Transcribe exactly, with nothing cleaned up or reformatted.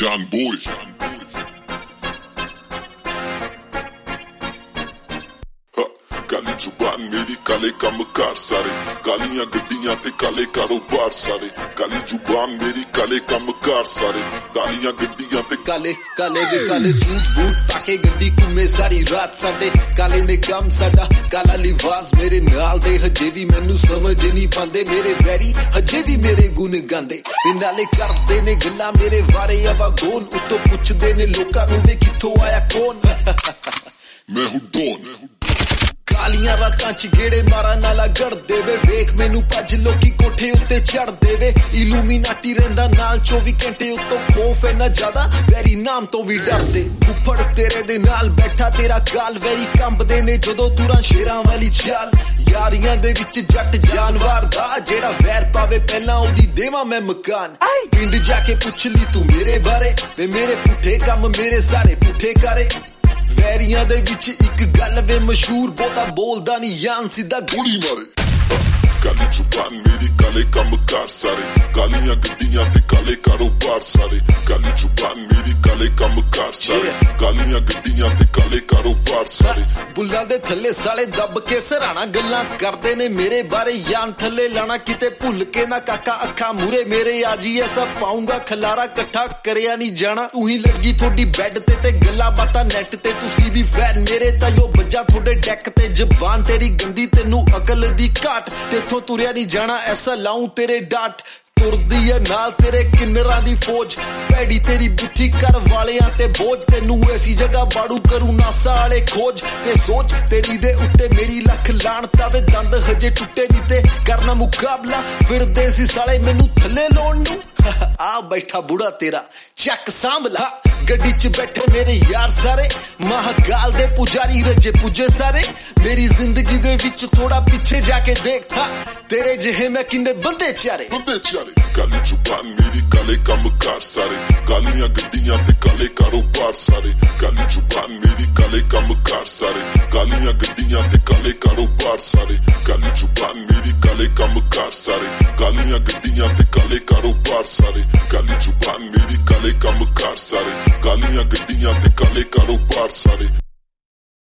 John Boy. काली जुबान मेरी काले कामकार सारे, कालियां गड्डियां ते काले कारोबार सारे। काली जुबान मेरी काले कामकार सारे, कालियां गड्डियां ते काले काले दे काले सूट बूट पाके गड्डी घूमे सारी रात साडे। काले ने काम साडा काला लिबास मेरे नाल दे हजे भी मैनू समझ नहीं पांदे। मेरे वैरी हजे भी मेरे गुण गांदे ते नाले करदे ने गल्लां मेरे बारे अवागोन। उत्तों पुछदे ने लोकां नूं वे कित्थों आया कौन। मैं हूं डॉन। कालियां रातां च गेड़े मारा नाला गड़ देवे, वेख मैनू भज लोकी कोठे उत्ते चढ़ देवे। इलूमीनाटी रहिंदा नाल चौबी घंटे उत्तों खौफ इन्ना ज्यादा वैरी नाम तो भी डरदे। फुफड़ तेरे दे नाल बैठा तेरा गाल वैरी कंबदे ने जदों तुरां शेरां वाली चाल। यारियां दे विच जट जानवर दा जेड़ा वैर पावे पहलां ओदी देवां मैं मकान। पिंड जाके पुछ ली तू मेरे बारे वे मेरे पुठे कम मेरे सारे पुठे करे। वैरियां दे विच इक गल वे मशहूर बहुता बोलदा नहीं यान सीधा गोली मारे। काली जुबान मेरी काले कामकार सारे, कालियां गड्डियां ते काले कारोबार सारे। काली जुबान मेरी काले कामकार सारे, कालियां गड्डियां ते काले कारोबार सारे। बुल्लां दे थल्ले साले दब के सराणा गल्लां करदे ने मेरे बारे यान थल्ले लाना किते भुल के ना काका अखा मूरे मेरे आजी ऐसा पाऊंगा खलारा कट्ठा करया नहीं जाना। तू ही लगी थोड़ी बैड ते ते गल्लां बातां नेट ते तुसी भी फैन मेरे तायो बज्जा थोड़े डेक ते जबान तेरी गंदी तेनू अकल दी घाट। तेथों तुरया नहीं जाना ऐसा लाऊं तेरे डाट। तुरदी है नाल तेरे किन्नरां दी फौज, पैड़ी तेरी बुद्धि कर वालियां ते बोझ। तेनू ऐसी जगह बाड़ू करूं नासा वाले खोज ते सोच तेरी दे उत्ते मेरी लख लाणता वे दंद हजे टुटे नहीं ते करना मुकाबला। फिरदे सी साले मैनू थल्ले लाउण नूं आ बैठा बुढ़ा तेरा चक सांभला। गड्डी च बैठे मेरे यार सारे महाकाल दे पुजारी रजे पुजे सारे। मेरी जिंदगी दे विच थोड़ा पीछे जाके देख हा तेरे जिहे मैं किन्ने बंदे चारे बंदे चारे। काली जुबान मेरी काले कामकार सारे, कालियां गड्डियां ते काले कारोबार सारे। काली जुबान मेरी काले कामकार सारे, कालियां गड्डियां ते काले कारोबार सारे। काली जुबान मेरी काले कामकार सारे, कालियां गड्डियां ते काले कारोबार सारे। काली जुबान मेरी काले कामकार सारे, कालियां गड्डियां ते काले कारोबार सारे।